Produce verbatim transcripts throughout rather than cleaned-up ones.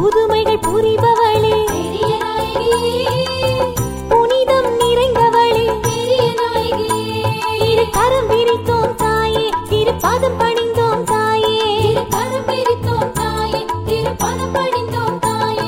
புதுமைகள் புரிபவளே புனிதம் நிறைந்தவளே இரு கரம் விரித்தோம் தாயே திரு பாதம் பணிந்தோம் தாயே கரம் விரித்தோம் தாயே திரு பாதம் பணிந்தோம் தாயே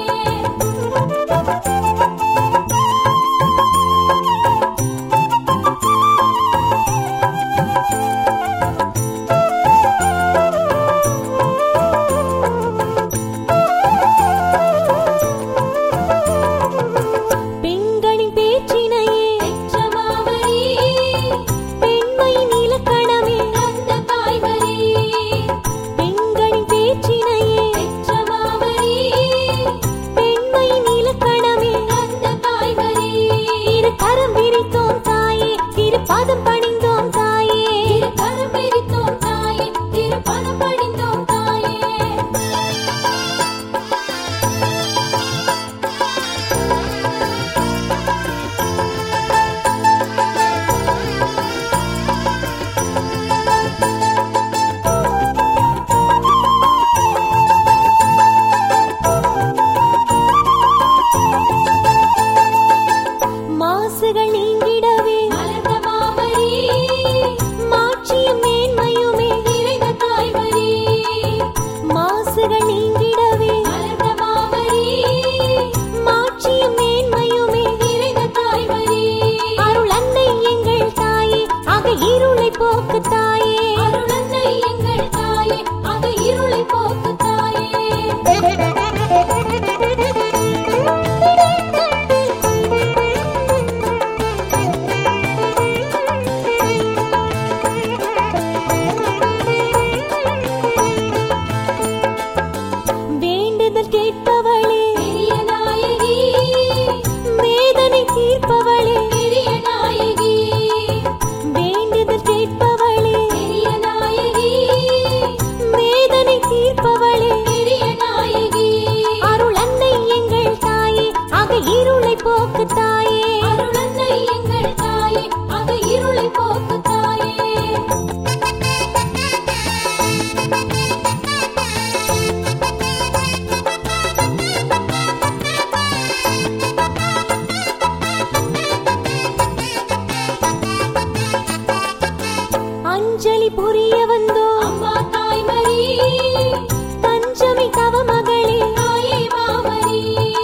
அஞ்சலி புரிய வந்தோ அம்மா தாய்மரி தஞ்சமி தவ மகளே தாயே மாமரி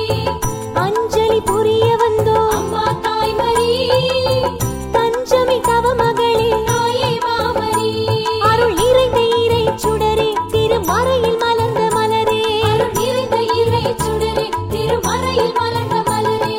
அஞ்சலி புரிய வந்தோ அம்மா தாய்மரி தஞ்சமி தவ மகளே தாயே மாமரி அருள் நிறைந்த இறை சுடரே திருமறையில் மலர்ந்த மலரே அருள் நிறைந்த இறை சுடரே திருமறையில் மலர்ந்த மலரே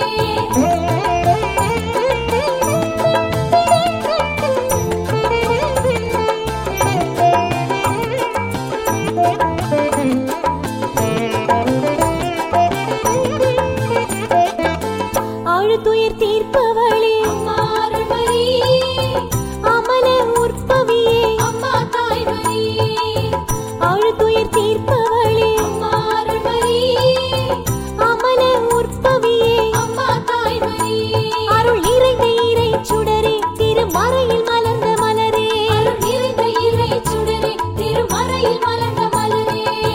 அழுதுயிர் தீர்ப்பவளே அம்மா அருள்மரி அமல உற்பவியே அம்மா தாய்மரி அழுதுயிர் தீர்ப்பவளே அம்மா அருள்மரி அமல உற்பவியே அம்மா தாய்மரி அருள் நிறைந்த இறை சுடரே திருமறையில் மலர்ந்த மலரே அருள் நிறைந்த இறை சுடரே திருமறையில் மலர்ந்த மலரே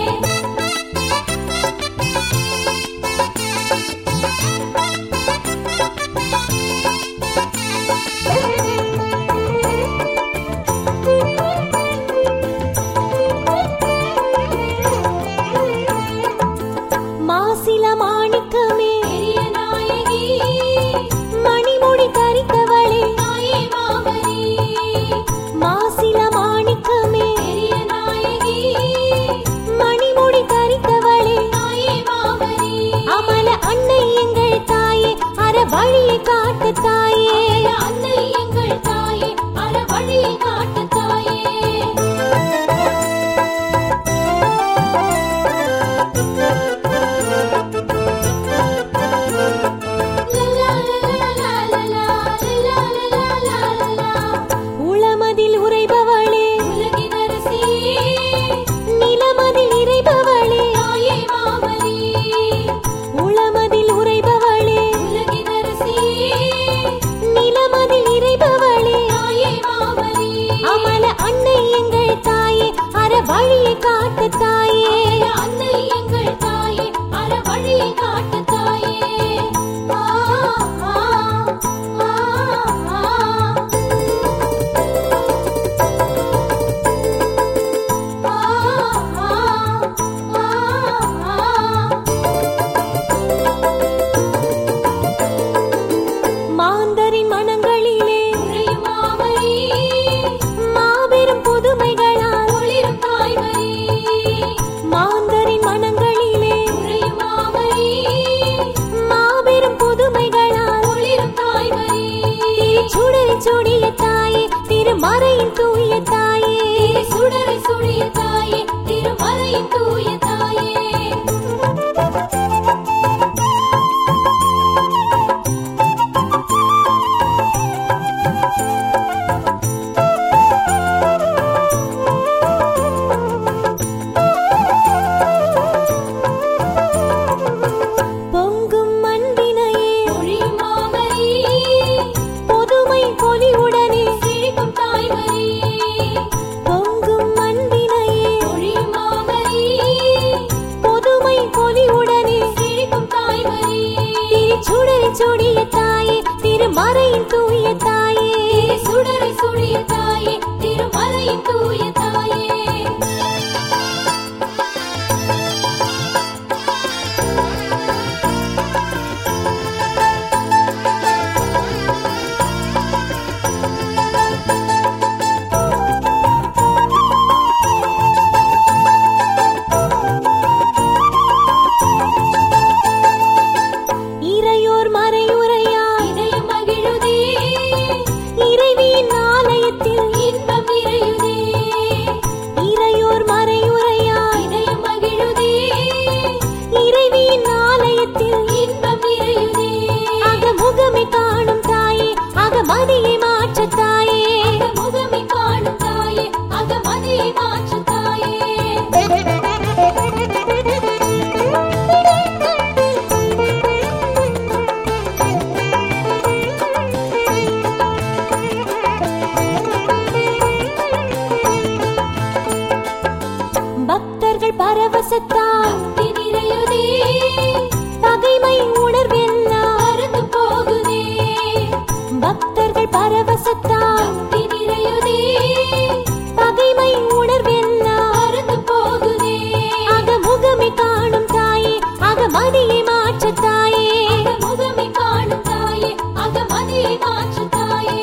மாசில மாணிக்கமே பெரிய நாயகி மணிமுடி தரித்தவளே தாயே மாமரி மாசில மாணிக்கமே பெரிய நாயகி மணிமுடி தரித்தவளே தாயே மாமரி அமல அன்னை எங்கள் தாயே அற வழியை காட்டு தாயே அன்னை எங்கள் தாயே அற வழியை காட்டு தாயே ஆலயத்தில் இன்பம் நிறையுதே. அகமுகமே காணும் தாயே, அகமதியை மாற்ற தாயே. அகமுகமே காணும் தாயே, அகமதியை மாற்ற தாயே. பக்தர்கள் பரவசத்தால் நிறையுதே. பகைமை உணர்வெல்லாம் மறந்து போகுதே. பக்தர்கள் பரவசத்தால் நிறையுதே. பகைமை உணர்வெல்லாம் மறந்து போகுதே. அகமுகமே காணும் தாயே, அகமதியை மாற்ற தாயே. அகமுகமே காணும் தாயே, அகமதியை மாற்ற தாயே.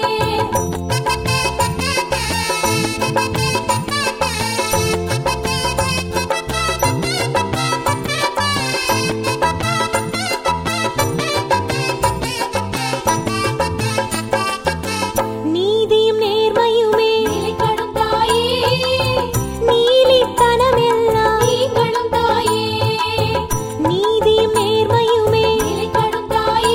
நீதியும் நேர்மையுமே நிலைக்கணும் தாயே. நீலித்தனமெல்லாம் நீங்களும் தாயே. நீதியும் நேர்மையுமே நிலைக்கணும் தாயே.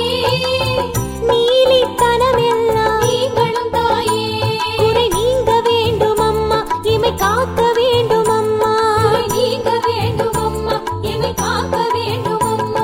நீலித்தனமெல்லாம் நீங்களும் தாயே. குறை நீங்க வேண்டும் அம்மா, இமை காக்க வேண்டும் அம்மா. குறை நீங்க வேண்டும் அம்மா, இமை காக்க வேண்டும் அம்மா.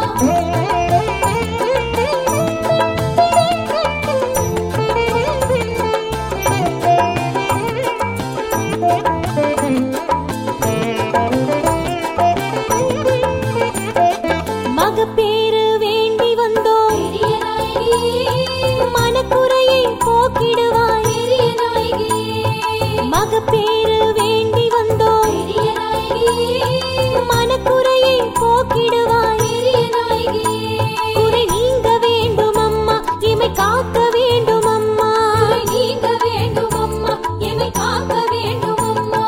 மகப்பேறு வேண்டி வந்தோம் பெரிய நாயகி. மனக்குறையை போக்கிடுவாய் பெரிய நாயகி. மகப்பேறு வேண்டி வந்தோம் பெரிய நாயகி. மனக்குறையை போக்கிடுவாய் பெரிய நாயகி. குறை நீங்க வேண்டும் அம்மா, இமை காக்க வேண்டும் அம்மா. குறை நீங்க வேண்டும் அம்மா, இமை காக்க வேண்டும் அம்மா.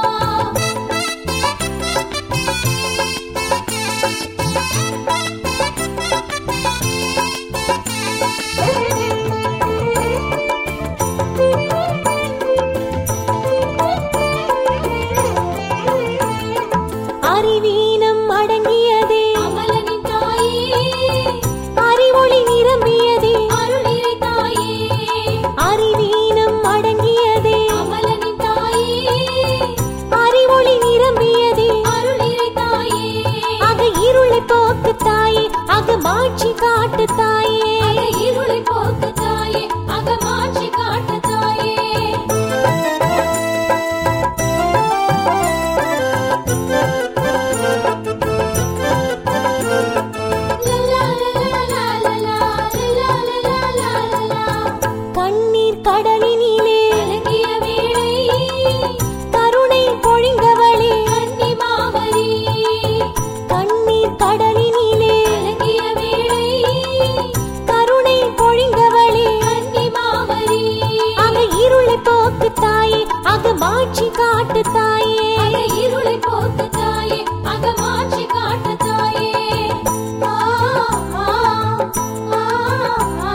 அறிவீனம் அடங்கியதே அமலனின் தாயே. அறிவொளி நிரம்பியதே அருளிரை தாயே. அறிவீனம் அடங்கியதே அமலனின் தாயே. அறிவொளி நிரம்பியதே அருளிரை தாயே. அக இருளை போக்கு தாயே, அக மாட்சி காட்டு தாயே. அக இருளை போக்கு தாயே, அக மாட்சி காட்டு தாயே. கண்ணீர் கடலினிலே கலங்கிய வேளை கருணை பொழிந்தவளே கன்னி மாமரி. கண்ணீர் கடலினிலே கலங்கிய வேளை கருணை பொழிந்தவளே கன்னி மாமரி. அக இருளை போக்கு தாயே, அக மாட்சி காட்டு தாயே. அக இருளை போக்கு தாயே, அக மாட்சி காட்டு தாயே. ஆ ஆ ஆ ஆ.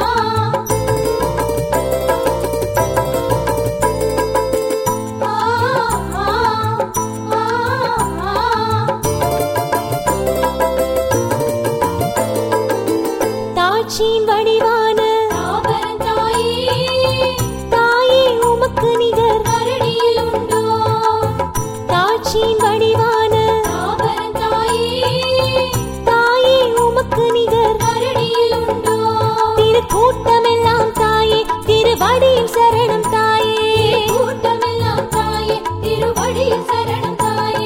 தாட்சியின் வடிவான தாபரன் தாயே. தாயே உமக்கு நிகர் கரடியில் உண்டோ. தாட்சியின் வடிவான தாபரன் தாயே. தாயே உமக்கு நிகர் கரடியில் உண்டோ. திருக்கூட்டமெல்லாம் தாயே, திருவடியில் சரணம் தாயே. கூட்டமெல்லாம் தாயே, திருவடியில் சரணம் தாயே.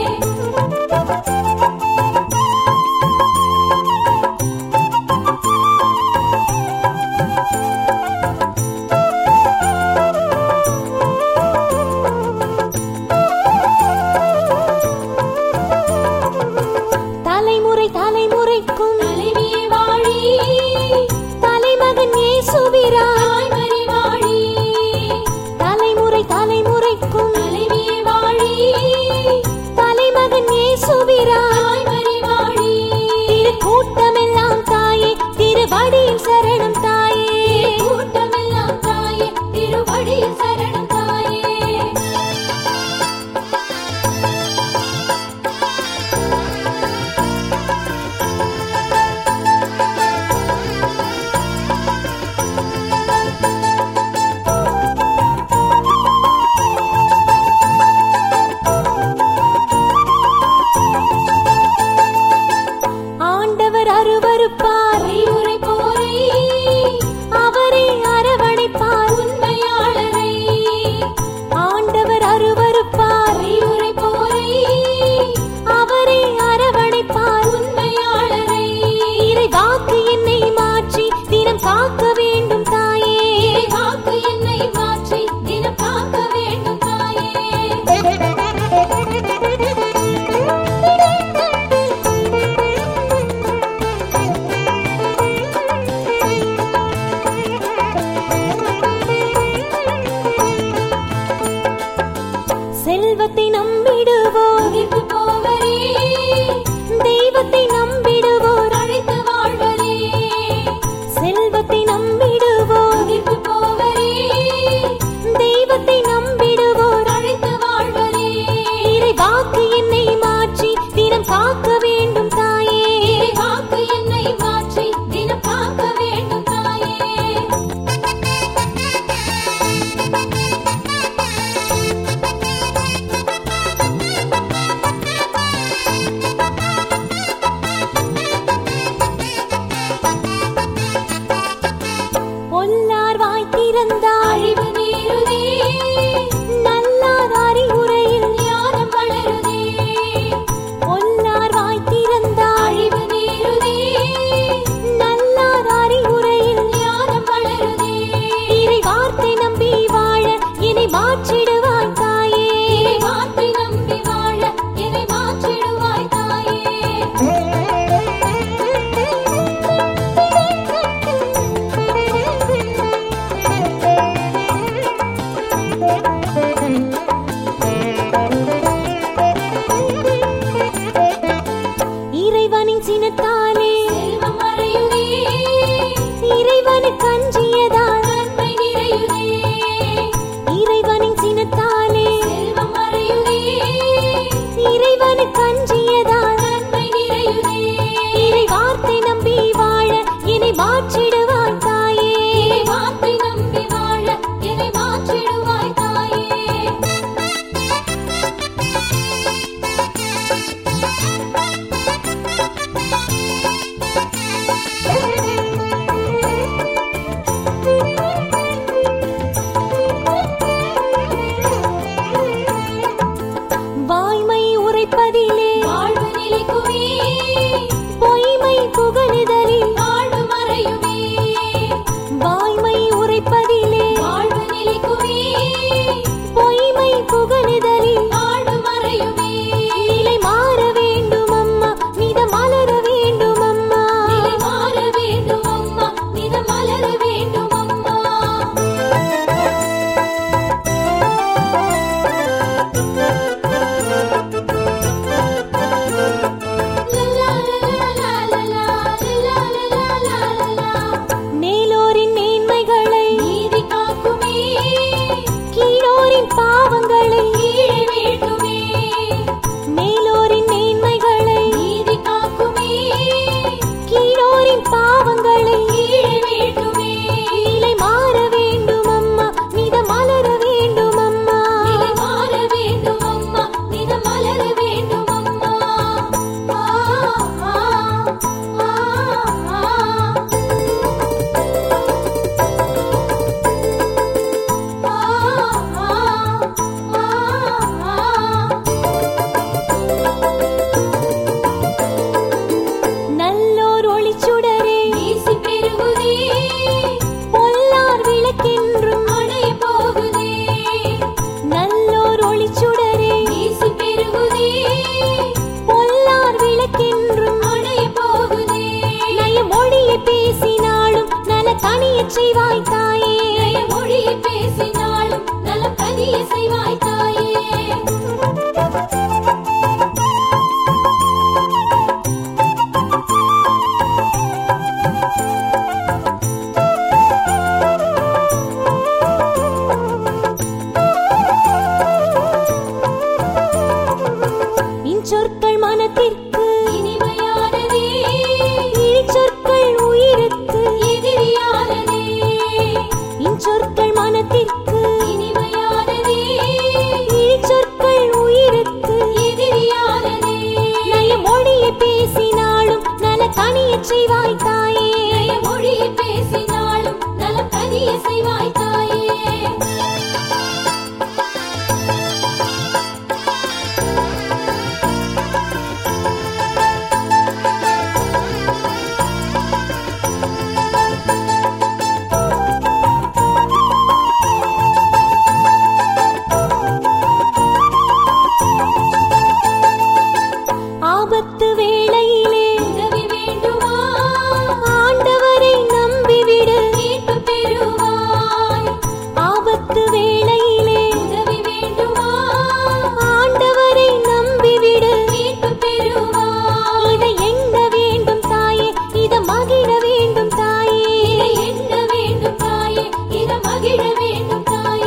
தலைமுறை தலைமுறைக்கும் தலைவியே வாழி. தலைமகன் இயேசுபிரான் தாய்மறி வாழி. தலைமுறை தலைமுறைக்கும் தலைவியே வாழி. தலைமகன் இயேசுபிரான் தாய்மறி வாழி. திருக்கூட்டமெல்லாம் தாயே, திருவடியில் சரணம் தாயே. கூட்டமெல்லாம் தாயே, திருவடியில் சரணம் தாயே. ஆண்டவர் அருவருப்பார் உரைப்போரை, அவரே அரவணைப்பார் உண்மையாளரை. ஆண்டவர் அருவருப்பார் உரைப்போரை, அவரே அரவணைப்பார் உண்மையாளரை. இறை வாக்கு என்னை மாற்றி தினம் காக்க வேண்டும் தாயே, இறை வாக்கு என்னை மாற்றி தினம் காக்க வேண்டும் தாயே. செல்வத்தை நம்பிடுவோர் போவரே, தெய்வத்தை நம்பிடுவோர் அழைத்து வாழ்வரே. செல்வத்தை நம்பிடுவோர் போவரே, தெய்வத்தை நம்பிடுவோர் அழைத்து வாழ்வரே. இறை வாக்கு என்னை மாற்றி தினம் காக்க வேண்டும் தாயே, இறை வாக்கு என்னை மாற்றி தினம் காக்க வேண்டும் தாயே. பொல்லார் வாய் திறந்தால் அழிவு நேருதே, நல்லார் அறிவுரையில் ஞானம் வளருதே. பொல்லார் வாய் திறந்தால் அழிவு நேருதே, நல்லார் அறிவுரையில் ஞானம் வளருதே. இறை வார்த்தை நம்பி வாழ என்னை மாற்றிடுவாய் தாயே, இறை வார்த்தை நம்பி வாழ என்னை மாற்றிடுவாய் தாயே. இறைவனின் சினத்தாலே செல்வம் மறையுதே, இறைவனுக்கு அஞ்சியதால் நன்மை நிறையுதே. இறைவனின் சினத்தாலே செல்வம் மறையுதே, இறைவனுக்கு அஞ்சியதால் நன்மை நிறையுதே. இறை வார்த்தை நம்பி வாழ என்னை மாற்றிடுவாய் தாயே, இறை வார்த்தை நம்பி வாழ என்னை மாற்றிடுவாய் தாயே. வாய்மை உரைப்பதிலே வாழ்வு நிலைக்குமே, பொய்மை புகழுதலில் வாழ்வு மறையுமே. வாய்மை உரைப்பதிலே வாழ்வு நிலைக்குமே, பொய்மை புகழுதலில் வாழ்வு மறையுமே. நிலை மாற வேண்டும் அம்மா, நிதம் மலர வேண்டும் அம்மா, நிலை மாற வேண்டும் அம்மா, நிதம் மலர வேண்டும் அம்மா. மேலோரின் மேன்மைகளை நீதி காக்குமே, கீழோரின் பாவங்களை கீழே வீழ்த்துமே. மேலோரின் மேன்மைகளை நீதி காக்குமே, கீழோரின் பாவங்களை கீழே வீழ்த்துமே. நிலை மாற வேண்டும் அம்மா, நிதம் மலர வேண்டும் அம்மா, நிலை மாற வேண்டும் அம்மா, நிதம் மலர வேண்டும் அம்மா. ஆ ஆ ஆ ஆ. நல்லோர் ஒளிச்சுடரே வீசி பெருகுதே, பொல்லார் விளக்கென்றும் அணைய போகுதே. நல்லோர் ஒளிச்சுடரே வீசி பெருகுதே, பொல்லார் விளக்கென்றும் அணைய போகுதே. நய மொழியை பேசினாலும் நல கனிய செய்வாய் தாயே, நய மொழியை பேசினாலும் நல கனிய செய்வாய் தாயே. இன்சொற்கள் மனத்திற்கு இனிமையானதே, இழிச்சொற்கள் உயிருக்கு எதிரியானதே. இன்சொற்கள் மனத்திற்கு இனிமையானதே, அருளச் செய்வாய் தாயே மொழியை பேசினாலும் நலம் கனிய செய்வாய் தாயே ஆபத்து வேளையிலே உதவி வேண்டுமா ஆண்டவரை நம்பிவிடு மீட்பு பெறுவாய் ஆபத்து வேளையிலே உதவி வேண்டுமா ஆண்டவரை நம்பிவிடு மீட்பு பெறுவாய் இதை எண்ண வேண்டும் தாயே இத மகிழ வேண்டும் தாயே இதை எண்ண வேண்டும் தாயே இத மகிழ வேண்டும் தாயே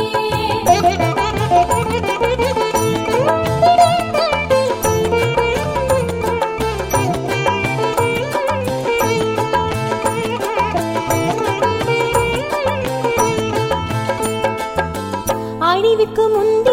அழிவுக்கு முந்தைய